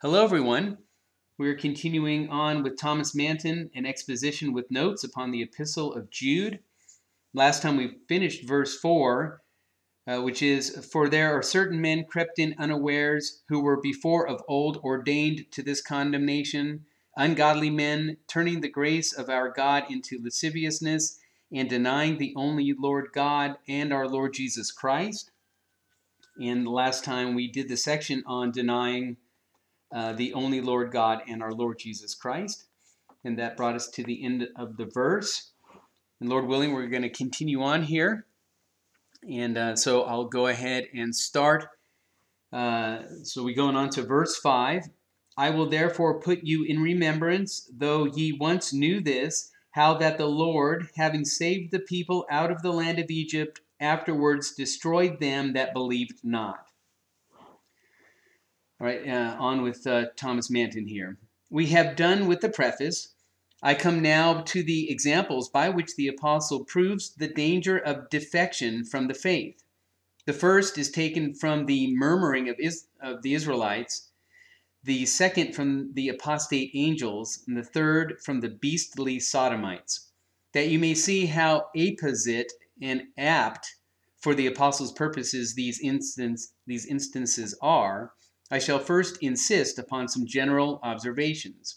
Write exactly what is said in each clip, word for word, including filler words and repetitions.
Hello, everyone. We're continuing on with Thomas Manton, an exposition with notes upon the Epistle of Jude. Last time we finished verse four, uh, which is, For there are certain men crept in unawares, who were before of old ordained to this condemnation, ungodly men, turning the grace of our God into lasciviousness, and denying the only Lord God and our Lord Jesus Christ. And last time we did the section on denying Uh, the only Lord God and our Lord Jesus Christ. And that brought us to the end of the verse. And Lord willing, we're going to continue on here. And uh, so I'll go ahead and start. Uh, so we're going on to verse five. I will therefore put you in remembrance, though ye once knew this, how that the Lord, having saved the people out of the land of Egypt, afterwards destroyed them that believed not. All right, uh, on with uh, Thomas Manton here. We have done with the preface. I come now to the examples by which the apostle proves the danger of defection from the faith. The first is taken from the murmuring of, Is- of the Israelites, the second from the apostate angels, and the third from the beastly Sodomites, that you may see how apposite and apt for the apostle's purposes these, instance, these instances are. I shall first insist upon some general observations.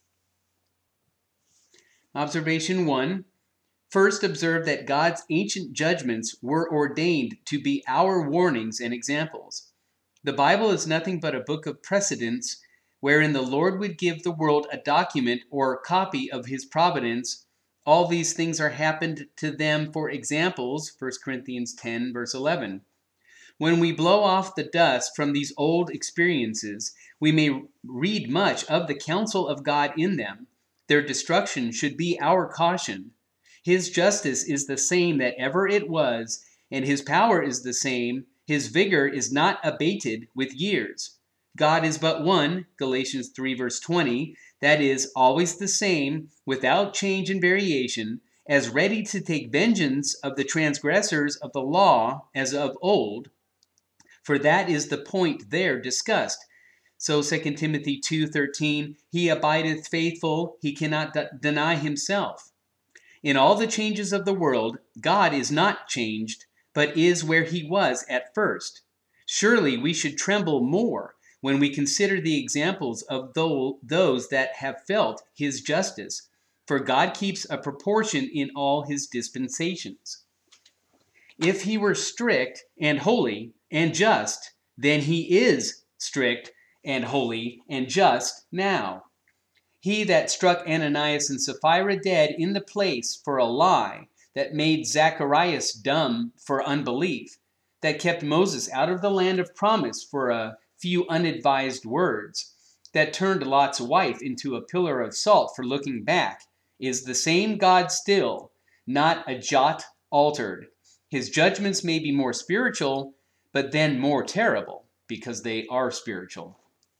Observation one. First, observe that God's ancient judgments were ordained to be our warnings and examples. The Bible is nothing but a book of precedents wherein the Lord would give the world a document or copy of his providence. All these things are happened to them for examples, First Corinthians ten, verse eleven. When we blow off the dust from these old experiences, we may read much of the counsel of God in them. Their destruction should be our caution. His justice is the same that ever it was, and his power is the same. His vigor is not abated with years. God is but one, Galatians three, verse twenty, that is, always the same, without change and variation, as ready to take vengeance of the transgressors of the law as of old, for that is the point there discussed. So Second Timothy two thirteen, he abideth faithful, he cannot d- deny himself. In all the changes of the world, God is not changed, but is where he was at first. Surely we should tremble more when we consider the examples of those that have felt his justice, for God keeps a proportion in all his dispensations. If he were strict and holy and just, then he is strict and holy and just now. He that struck Ananias and Sapphira dead in the place for a lie, that made Zacharias dumb for unbelief, that kept Moses out of the land of promise for a few unadvised words, that turned Lot's wife into a pillar of salt for looking back, is the same God still, not a jot altered. His judgments may be more spiritual, but then more terrible, because they are spiritual.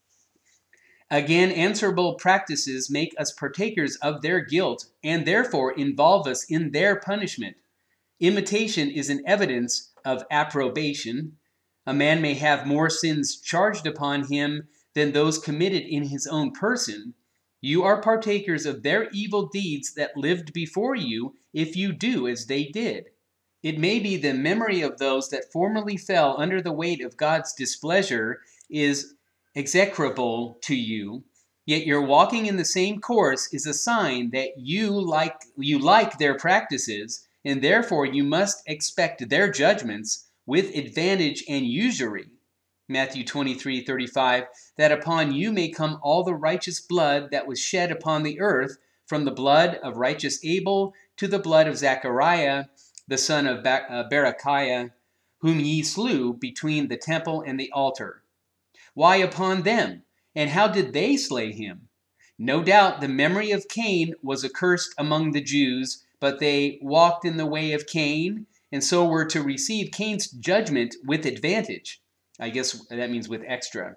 Again, answerable practices make us partakers of their guilt, and therefore involve us in their punishment. Imitation is an evidence of approbation. A man may have more sins charged upon him than those committed in his own person. You are partakers of their evil deeds that lived before you, if you do as they did. It may be the memory of those that formerly fell under the weight of God's displeasure is execrable to you, yet your walking in the same course is a sign that you like you like their practices, and therefore you must expect their judgments with advantage and usury. Matthew twenty-three thirty-five, that upon you may come all the righteous blood that was shed upon the earth, from the blood of righteous Abel to the blood of Zechariah, the son of Berechiah, whom ye slew between the temple and the altar. Why upon them? And how did they slay him? No doubt the memory of Cain was accursed among the Jews, but they walked in the way of Cain, and so were to receive Cain's judgment with advantage. I guess that means with extra.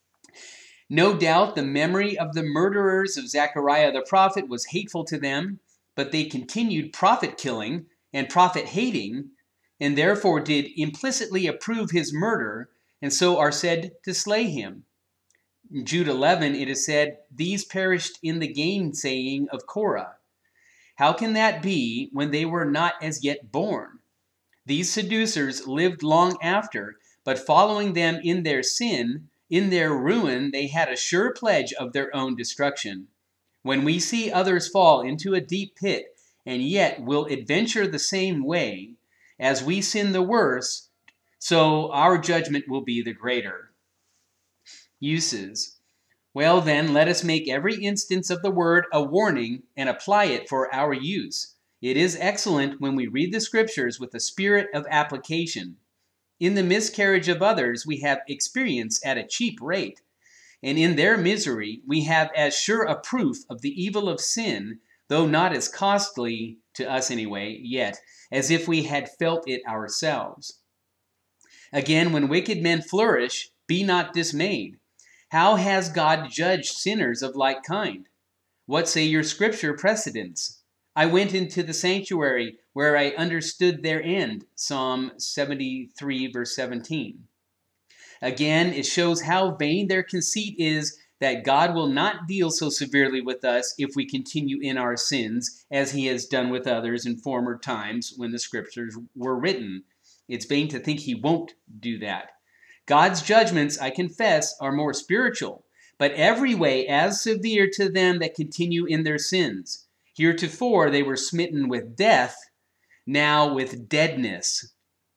No doubt the memory of the murderers of Zechariah the prophet was hateful to them, but they continued prophet-killing and prophet-hating, and therefore did implicitly approve his murder, and so are said to slay him. In Jude eleven, it is said, "These perished in the gainsaying of Korah." How can that be when they were not as yet born? These seducers lived long after, but following them in their sin, in their ruin, they had a sure pledge of their own destruction. When we see others fall into a deep pit, and yet will adventure the same way, as we sin the worse, so our judgment will be the greater. Uses. Well then, let us make every instance of the word a warning and apply it for our use. It is excellent when we read the scriptures with a spirit of application. In the miscarriage of others, we have experience at a cheap rate, and in their misery, we have as sure a proof of the evil of sin, though not as costly, to us anyway, yet, as if we had felt it ourselves. Again, when wicked men flourish, be not dismayed. How has God judged sinners of like kind? What say your scripture precedents? I went into the sanctuary where I understood their end. Psalm seventy-three, verse seventeen. Again, it shows how vain their conceit is that God will not deal so severely with us if we continue in our sins, as he has done with others in former times when the scriptures were written. It's vain to think he won't do that. God's judgments, I confess, are more spiritual, but every way as severe to them that continue in their sins. Heretofore they were smitten with death, now with deadness.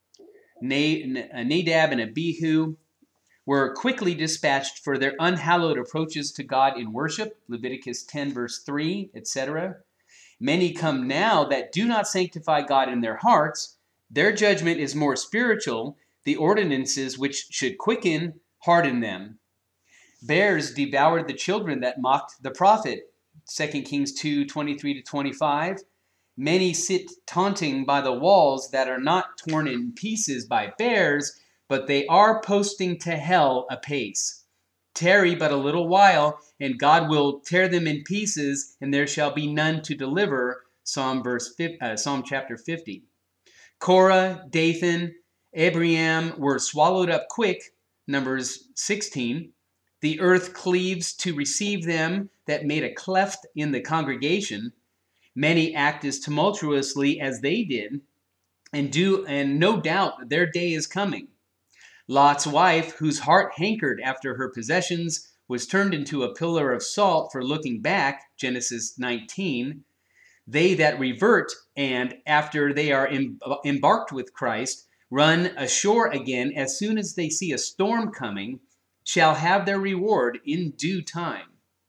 Nadab and Abihu were quickly dispatched for their unhallowed approaches to God in worship, Leviticus ten, verse three, et cetera. Many come now that do not sanctify God in their hearts. Their judgment is more spiritual. The ordinances which should quicken harden them. Bears devoured the children that mocked the prophet, Second Kings two, twenty-three to twenty-five. Many sit taunting by the walls that are not torn in pieces by bears, but they are posting to hell apace. Tarry but a little while, and God will tear them in pieces, and there shall be none to deliver. Psalm, verse, uh, Psalm chapter fifty. Korah, Dathan, Abiram were swallowed up quick, Numbers sixteen. The earth cleaves to receive them that made a cleft in the congregation. Many act as tumultuously as they did, and do, and no doubt their day is coming. Lot's wife, whose heart hankered after her possessions, was turned into a pillar of salt for looking back, Genesis nineteen. They that revert, and after they are em- embarked with Christ, run ashore again as soon as they see a storm coming, shall have their reward in due time.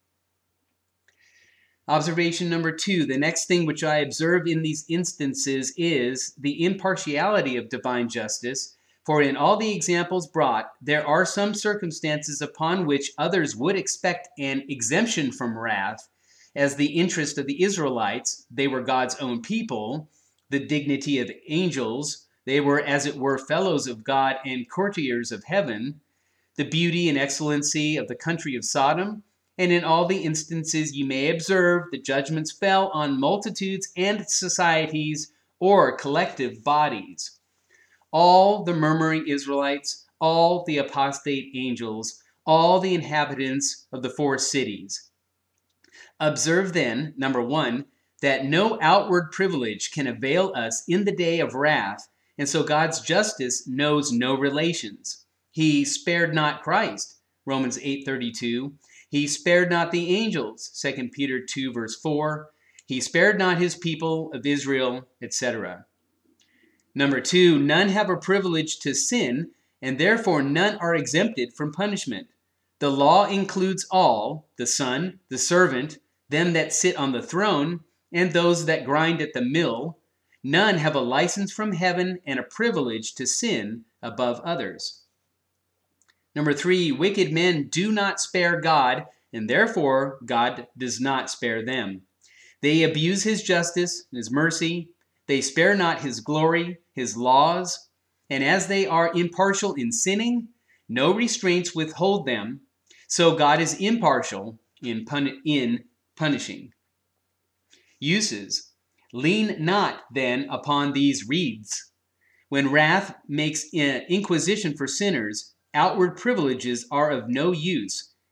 Observation number two, the next thing which I observe in these instances is the impartiality of divine justice, for in all the examples brought, there are some circumstances upon which others would expect an exemption from wrath, as the interest of the Israelites, they were God's own people, the dignity of angels, they were as it were fellows of God and courtiers of heaven, the beauty and excellency of the country of Sodom, and in all the instances you may observe the judgments fell on multitudes and societies or collective bodies. All the murmuring Israelites, all the apostate angels, all the inhabitants of the four cities. Observe then, number one, that no outward privilege can avail us in the day of wrath, and so God's justice knows no relations. He spared not Christ, Romans eight thirty-two. He spared not the angels, Second Peter two, verse four. He spared not his people of Israel, et cetera. Number two, none have a privilege to sin, and therefore none are exempted from punishment. The law includes all, the son, the servant, them that sit on the throne, and those that grind at the mill. None have a license from heaven and a privilege to sin above others. Number three, wicked men do not spare God, and therefore God does not spare them. They abuse his justice, his mercy. They spare not his glory, his laws. And as they are impartial in sinning, no restraints withhold them. So God is impartial in, pun- in punishing. Uses. Lean not then upon these reeds. When wrath makes inquisition for sinners, outward privileges are of no use.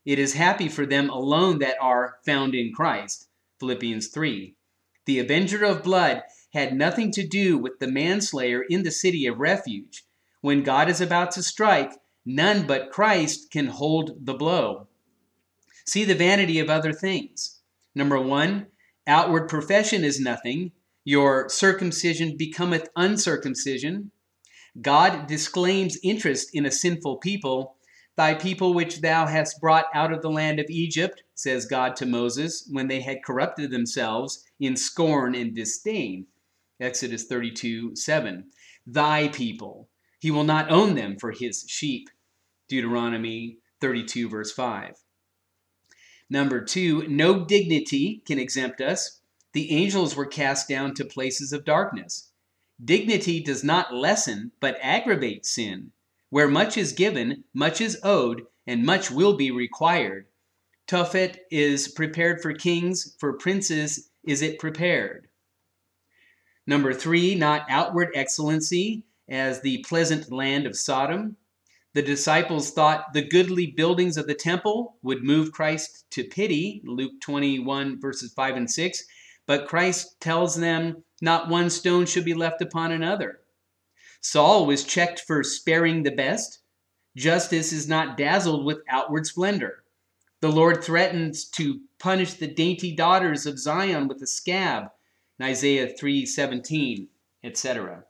It is happy for them alone that are found in Christ. Philippians three. The avenger of blood had nothing to do with the manslayer in the city of refuge. When God is about to strike, none but Christ can hold the blow. See the vanity of other things. Number one, outward profession is nothing. Your circumcision becometh uncircumcision. God disclaims interest in a sinful people. Thy people which thou hast brought out of the land of Egypt, says God to Moses, when they had corrupted themselves in scorn and disdain. Exodus thirty-two seven. Thy people. He will not own them for his sheep. Deuteronomy thirty-two verse five. Number two, no dignity can exempt us. The angels were cast down to places of darkness. Dignity does not lessen, but aggravate sin. Where much is given, much is owed, and much will be required. Tophet is prepared for kings, for princes is it prepared. Number three, not outward excellency, as the pleasant land of Sodom. The disciples thought the goodly buildings of the temple would move Christ to pity, Luke twenty-one verses five and six, but Christ tells them not one stone should be left upon another. Saul was checked for sparing the best. Justice is not dazzled with outward splendor. The Lord threatens to punish the dainty daughters of Zion with a scab, in Isaiah three seventeen, et cetera.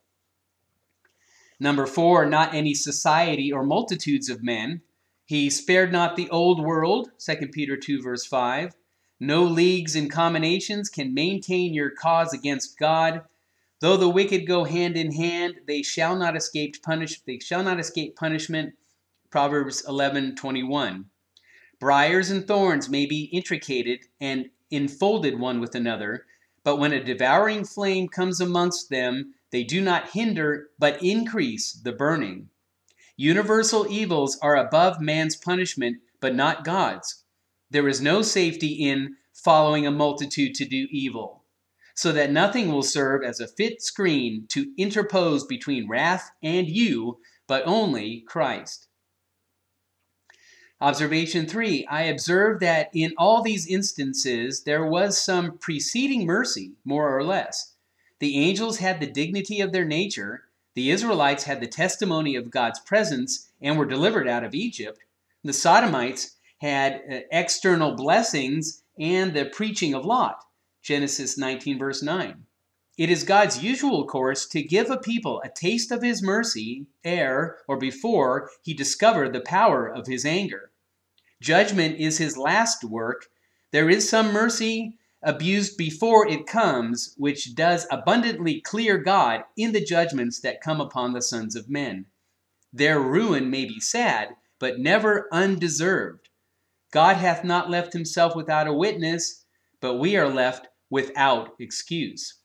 Number four, not any society or multitudes of men. He spared not the old world, Second Peter two verse five. No leagues and combinations can maintain your cause against God. Though the wicked go hand in hand, they shall not escape punish they shall not escape punishment. Proverbs eleven twenty-one. Briars and thorns may be intricated and enfolded one with another, but when a devouring flame comes amongst them, they do not hinder, but increase the burning. Universal evils are above man's punishment, but not God's. There is no safety in following a multitude to do evil, so that nothing will serve as a fit screen to interpose between wrath and you, but only Christ. Observation three, I observe that in all these instances there was some preceding mercy, more or less. The angels had the dignity of their nature. The Israelites had the testimony of God's presence and were delivered out of Egypt. The Sodomites had uh, external blessings and the preaching of Lot, Genesis nineteen verse nine. It is God's usual course to give a people a taste of his mercy ere or before he discover the power of his anger. Judgment is his last work. There is some mercy abused before it comes, which does abundantly clear God in the judgments that come upon the sons of men. Their ruin may be sad, but never undeserved. God hath not left himself without a witness, but we are left without excuse.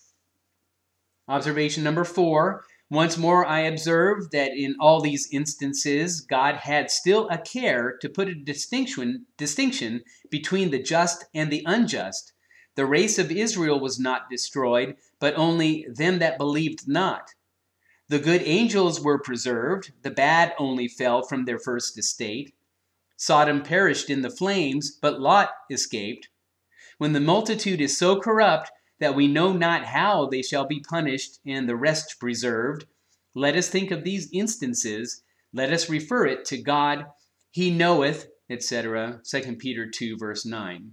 Observation number four. Once more I observe that in all these instances, God had still a care to put a distinction, distinction between the just and the unjust. The race of Israel was not destroyed, but only them that believed not. The good angels were preserved, the bad only fell from their first estate. Sodom perished in the flames, but Lot escaped. When the multitude is so corrupt that we know not how they shall be punished and the rest preserved, let us think of these instances. Let us refer it to God. He knoweth, et cetera. Second Peter two, verse nine.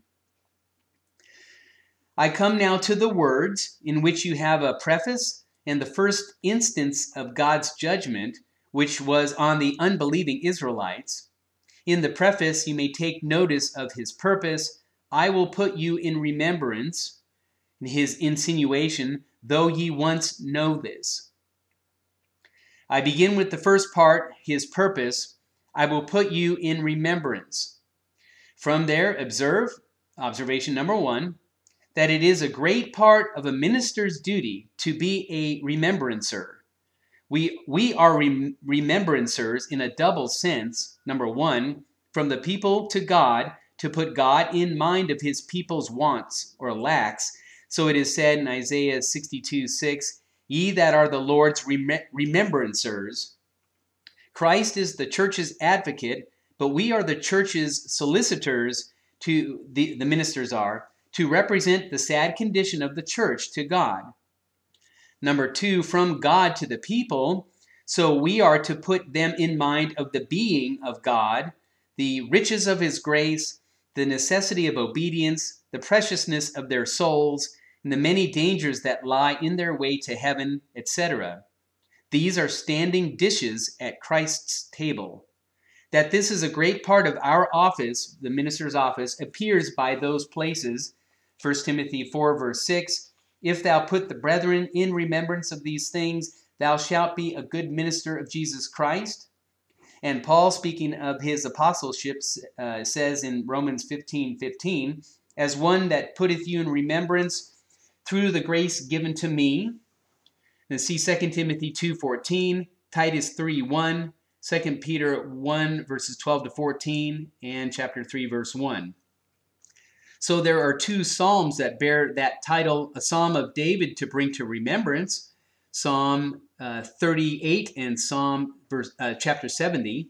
I come now to the words in which you have a preface and the first instance of God's judgment, which was on the unbelieving Israelites. In the preface, you may take notice of his purpose. I will put you in remembrance. His insinuation, though ye once know this. I begin with the first part, his purpose. I will put you in remembrance. From there, observe, observation number one, that it is a great part of a minister's duty to be a remembrancer. We, we are rem- remembrancers in a double sense. Number one, from the people to God, to put God in mind of his people's wants or lacks. So it is said in Isaiah sixty-two six, ye that are the Lord's rem- remembrancers. Christ is the church's advocate, but we are the church's solicitors to, the, the ministers are, to represent the sad condition of the church to God. Number two, from God to the people, so we are to put them in mind of the being of God, the riches of his grace, the necessity of obedience, the preciousness of their souls, and the many dangers that lie in their way to heaven, et cetera. These are standing dishes at Christ's table. That this is a great part of our office, the minister's office, appears by those places. First Timothy four, verse six, if thou put the brethren in remembrance of these things, thou shalt be a good minister of Jesus Christ. And Paul, speaking of his apostleship, uh, says in Romans fifteen fifteen, as one that putteth you in remembrance through the grace given to me. And see Second Timothy two fourteen, Titus three one, Second Peter one, verses twelve to fourteen, and chapter three, verse one. So there are two psalms that bear that title, a psalm of David to bring to remembrance, Psalm uh, thirty-eight and Psalm verse, uh, chapter seventy.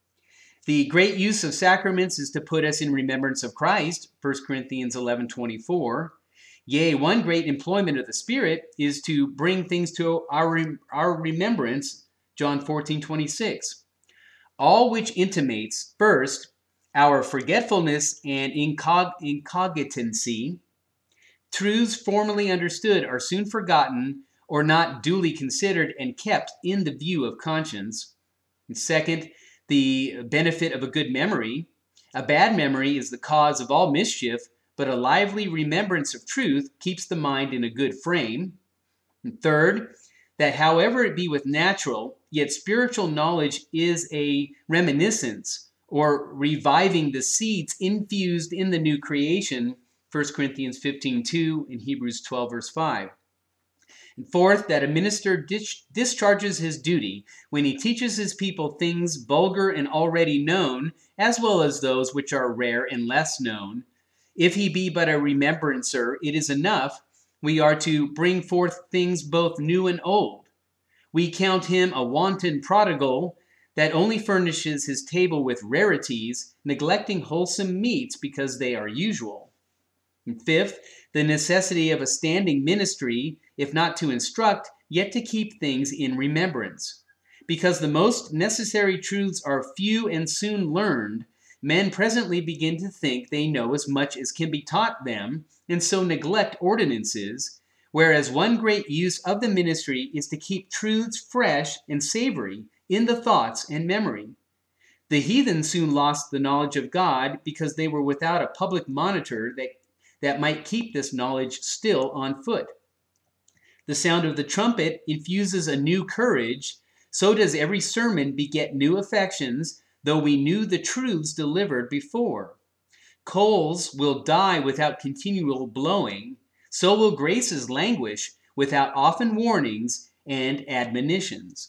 The great use of sacraments is to put us in remembrance of Christ, First Corinthians eleven twenty-four. Yea, one great employment of the Spirit is to bring things to our, our remembrance, John fourteen twenty-six. All which intimates, first, our forgetfulness and incog- incogitancy. Truths formerly understood are soon forgotten or not duly considered and kept in the view of conscience. And second, the benefit of a good memory. A bad memory is the cause of all mischief, but a lively remembrance of truth keeps the mind in a good frame. And third, that however it be with natural, yet spiritual knowledge is a reminiscence or reviving the seeds infused in the new creation, First Corinthians fifteen two and Hebrews twelve, verse five. And fourth, that a minister dis- discharges his duty when he teaches his people things vulgar and already known, as well as those which are rare and less known. If he be but a remembrancer, it is enough. We are to bring forth things both new and old. We count him a wanton prodigal that only furnishes his table with rarities, neglecting wholesome meats because they are usual. And fifth, the necessity of a standing ministry, if not to instruct, yet to keep things in remembrance. Because the most necessary truths are few and soon learned, men presently begin to think they know as much as can be taught them, and so neglect ordinances, whereas one great use of the ministry is to keep truths fresh and savory in the thoughts and memory. The heathen soon lost the knowledge of God because they were without a public monitor that, that might keep this knowledge still on foot. The sound of the trumpet infuses a new courage, so does every sermon beget new affections, though we knew the truths delivered before. Coals will die without continual blowing, so will graces languish without often warnings and admonitions.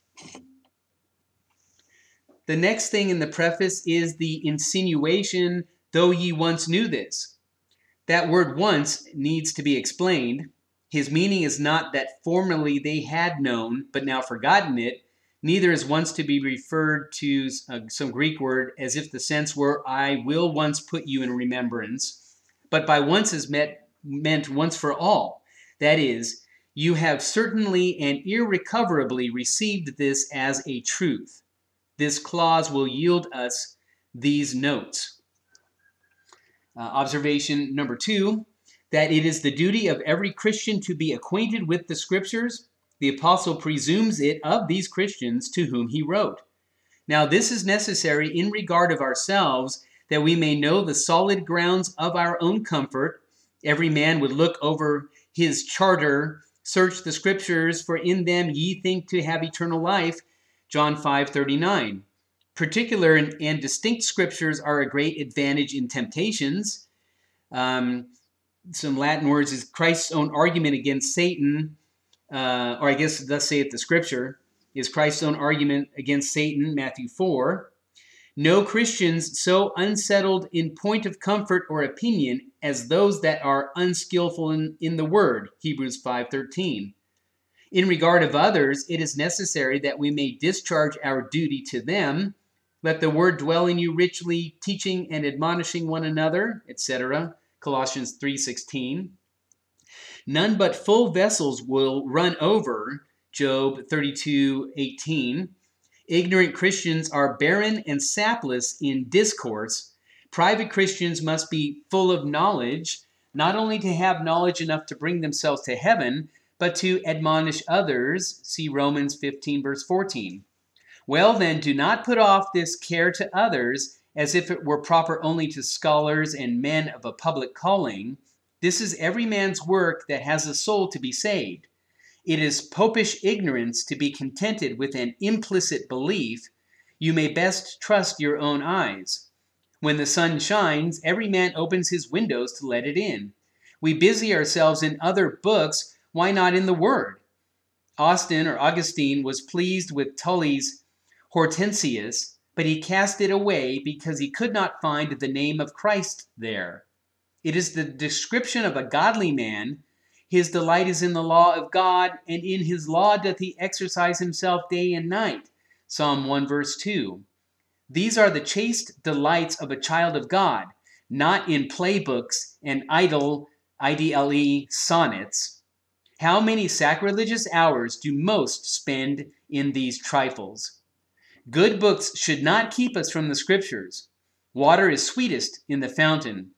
The next thing in the preface is the insinuation, though ye once knew this. That word once needs to be explained. His meaning is not that formerly they had known, but now forgotten it. Neither is once to be referred to uh, some Greek word as if the sense were, I will once put you in remembrance. But by once is met, meant once for all. That is, you have certainly and irrecoverably received this as a truth. This clause will yield us these notes. Uh, observation number two, that it is the duty of every Christian to be acquainted with the Scriptures. The apostle presumes it of these Christians to whom he wrote. Now this is necessary in regard of ourselves, that we may know the solid grounds of our own comfort. Every man would look over his charter, search the Scriptures, for in them ye think to have eternal life, John five thirty-nine. Particular and, and distinct Scriptures are a great advantage in temptations. Um, some Latin words is Christ's own argument against Satan, uh, or I guess thus saith the Scripture, is Christ's own argument against Satan, Matthew four. No Christians so unsettled in point of comfort or opinion as those that are unskillful in, in the word, Hebrews five thirteen. In regard of others, it is necessary that we may discharge our duty to them, Let the word dwell in you richly, teaching and admonishing one another, et cetera. Colossians three sixteen. None but full vessels will run over, Job thirty-two eighteen. Ignorant Christians are barren and sapless in discourse. Private Christians must be full of knowledge, not only to have knowledge enough to bring themselves to heaven, but to admonish others. See Romans fifteen, verse fourteen. Well then, do not put off this care to others as if it were proper only to scholars and men of a public calling. This is every man's work that has a soul to be saved. It is popish ignorance to be contented with an implicit belief. You may best trust your own eyes. When the sun shines, every man opens his windows to let it in. We busy ourselves in other books, why not in the Word? Austin or Augustine was pleased with Tully's Hortensius, but he cast it away because he could not find the name of Christ there. It is the description of a godly man. His delight is in the law of God, and in his law doth he exercise himself day and night. Psalm one, verse two. These are the chaste delights of a child of God, not in playbooks and idle, I D L E, sonnets. How many sacrilegious hours do most spend in these trifles? Good books should not keep us from the Scriptures. Water is sweetest in the fountain.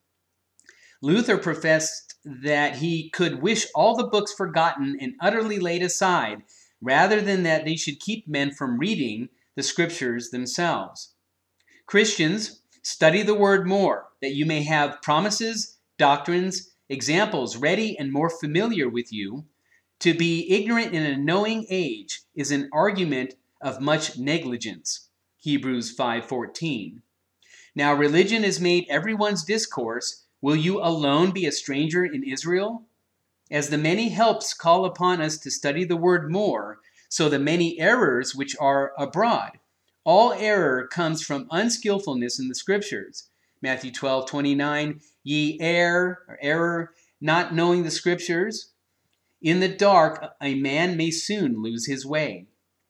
Luther professed that he could wish all the books forgotten and utterly laid aside, rather than that they should keep men from reading the Scriptures themselves. Christians, study the Word more, that you may have promises, doctrines, examples ready and more familiar with you. To be ignorant in a knowing age is an argument of much negligence. Hebrews five fourteen. Now religion is made everyone's discourse. Will you alone be a stranger in Israel? As the many helps call upon us to study the word more, so the many errors which are abroad. All error comes from unskillfulness in the Scriptures. Matthew twelve twenty-nine, ye err, or error, not knowing the Scriptures. In the dark, a man may soon lose his way.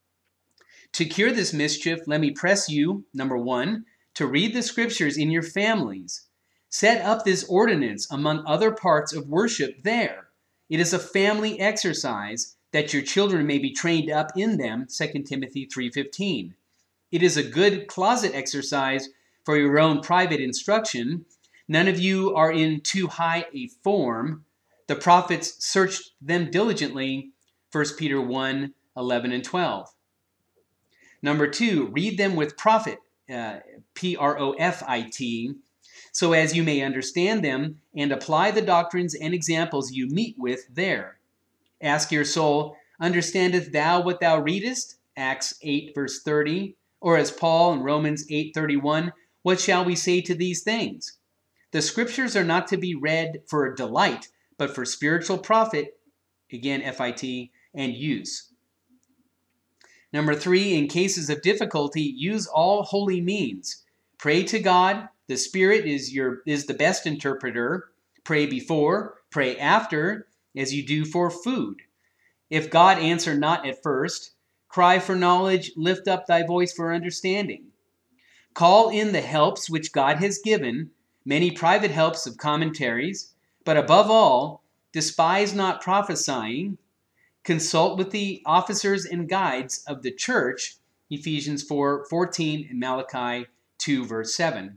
To cure this mischief, let me press you, number one, to read the Scriptures in your families. Set up this ordinance among other parts of worship there. It is a family exercise that your children may be trained up in them, Second Timothy three fifteen. It is a good closet exercise for your own private instruction. None of you are in too high a form. The prophets searched them diligently, First Peter one eleven and twelve. Number two, read them with profit, uh, P R O F I T, so as you may understand them and apply the doctrines and examples you meet with there. Ask your soul, understandest thou what thou readest? Acts eight, verse thirty. Or as Paul in Romans eight thirty-one, what shall we say to these things? The Scriptures are not to be read for delight, but for spiritual profit, again F I T, and use. Number three, in cases of difficulty, use all holy means. Pray to God. The Spirit is your is the best interpreter. Pray before, pray after, as you do for food. If God answer not at first, cry for knowledge, lift up thy voice for understanding. Call in the helps which God has given, many private helps of commentaries, but above all, despise not prophesying. Consult with the officers and guides of the church, Ephesians four fourteen and Malachi two, verse seven.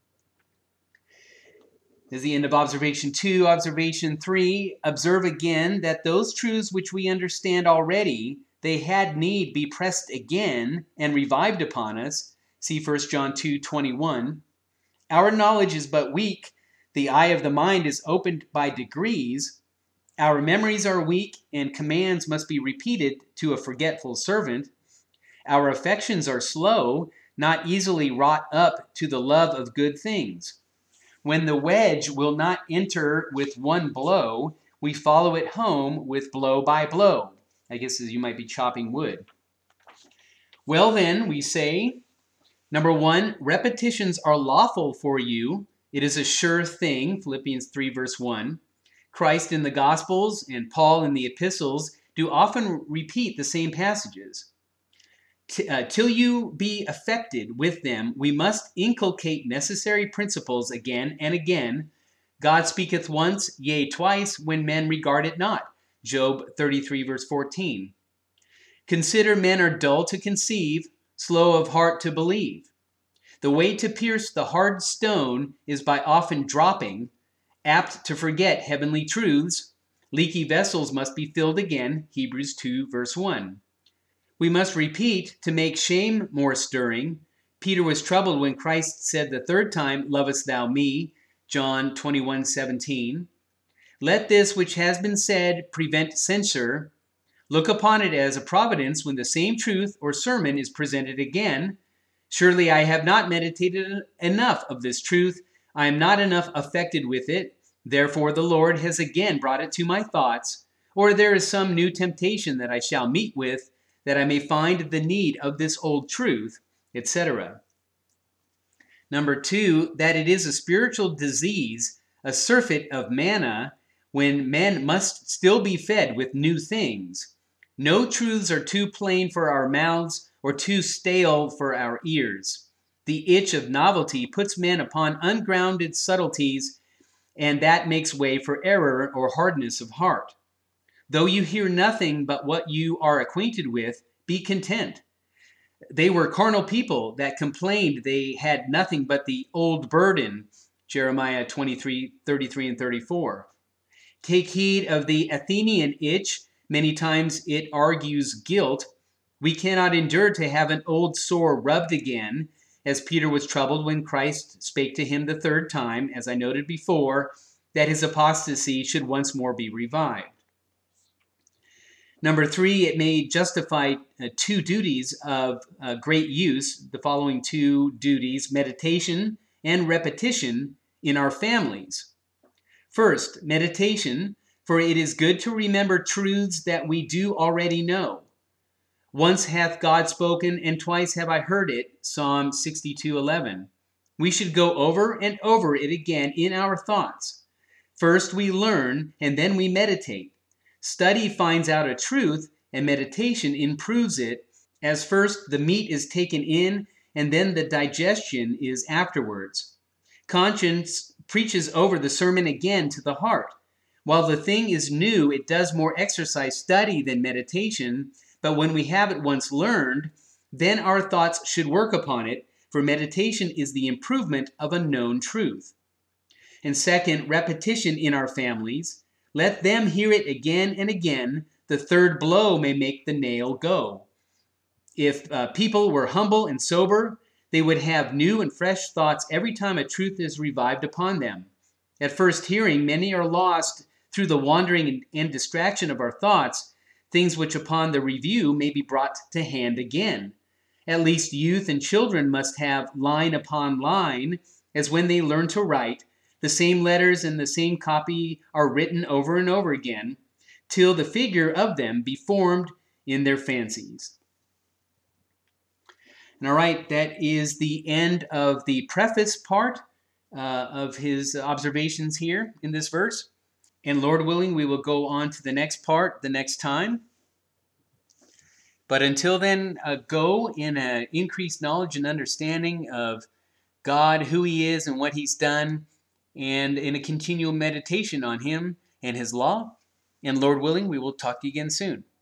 This is the end of observation two. Observation three, observe again that those truths which we understand already, they had need be pressed again and revived upon us. See First John two twenty-one. Our knowledge is but weak. The eye of the mind is opened by degrees. Our memories are weak, and commands must be repeated to a forgetful servant. Our affections are slow, not easily wrought up to the love of good things. When the wedge will not enter with one blow, we follow it home with blow by blow. I guess as you might be chopping wood. Well then, we say, number one, repetitions are lawful for you. It is a sure thing, Philippians three, verse one. Christ in the Gospels and Paul in the epistles do often repeat the same passages. T- uh, till you be affected with them, we must inculcate necessary principles again and again. God speaketh once, yea, twice, when men regard it not. Job thirty-three, verse fourteen. Consider men are dull to conceive, slow of heart to believe. The way to pierce the hard stone is by often dropping, apt to forget heavenly truths. Leaky vessels must be filled again. Hebrews two, verse one. We must repeat to make shame more stirring. Peter was troubled when Christ said the third time, Lovest thou me? John twenty-one, seventeen. Let this which has been said prevent censure. Look upon it as a providence when the same truth or sermon is presented again. Surely I have not meditated enough of this truth. I am not enough affected with it. Therefore the Lord has again brought it to my thoughts. Or there is some new temptation that I shall meet with, that I may find the need of this old truth, et cetera. Number two, that it is a spiritual disease, a surfeit of manna, when men must still be fed with new things. No truths are too plain for our mouths or too stale for our ears. The itch of novelty puts men upon ungrounded subtleties, and that makes way for error or hardness of heart. Though you hear nothing but what you are acquainted with, be content. They were carnal people that complained they had nothing but the old burden. Jeremiah twenty-three, thirty-three and thirty-four. Take heed of the Athenian itch. Many times it argues guilt. We cannot endure to have an old sore rubbed again, as Peter was troubled when Christ spake to him the third time, as I noted before, that his apostasy should once more be revived. Number three, it may justify uh, two duties of uh, great use, the following two duties, meditation and repetition in our families. First, meditation, for it is good to remember truths that we do already know. Once hath God spoken, and twice have I heard it, Psalm sixty-two, eleven. We should go over and over it again in our thoughts. First we learn, and then we meditate. Study finds out a truth, and meditation improves it, as first the meat is taken in, and then the digestion is afterwards. Conscience preaches over the sermon again to the heart. While the thing is new, it does more exercise study than meditation, but when we have it once learned, then our thoughts should work upon it, for meditation is the improvement of a known truth. And second, repetition in our families. Let them hear it again and again. The third blow may make the nail go. If uh, people were humble and sober, they would have new and fresh thoughts every time a truth is revived upon them. At first hearing, many are lost through the wandering and distraction of our thoughts, things which upon the review may be brought to hand again. At least youth and children must have line upon line, as when they learn to write, the same letters and the same copy are written over and over again, till the figure of them be formed in their fancies. And all right, that is the end of the preface part uh, of his observations here in this verse. And Lord willing, we will go on to the next part the next time. But until then, uh, go in an increased knowledge and understanding of God, who he is and what he's done, and in a continual meditation on him and his law. And Lord willing, we will talk to you again soon.